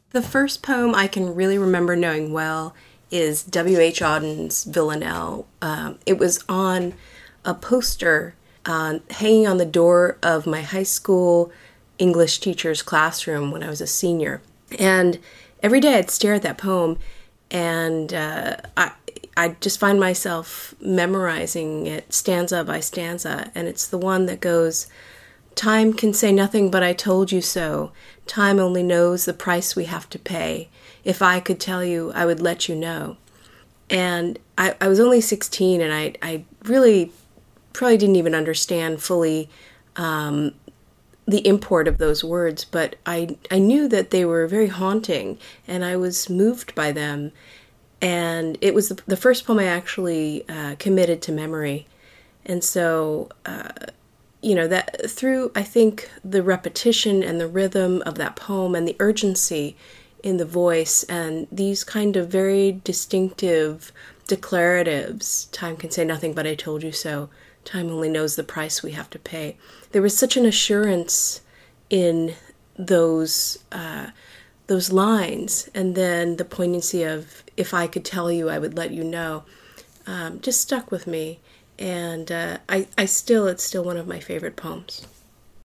The first poem I can really remember knowing well is W.H. Auden's Villanelle. It was on a poster hanging on the door of my high school English teacher's classroom when I was a senior. And every day I'd stare at that poem, and I just find myself memorizing it stanza by stanza. And it's the one that goes, "Time can say nothing but I told you so. Time only knows the price we have to pay. If I could tell you, I would let you know." And I was only 16, and I really probably didn't even understand fully the import of those words, but I knew that they were very haunting, and I was moved by them. And it was the first poem I actually committed to memory. And so that through, I think, the repetition and the rhythm of that poem and the urgency in the voice and these kind of very distinctive declaratives, "Time can say nothing but I told you so. Time only knows the price we have to pay." There was such an assurance in those lines, and then the poignancy of "if I could tell you, I would let you know," just stuck with me. And it's still one of my favorite poems.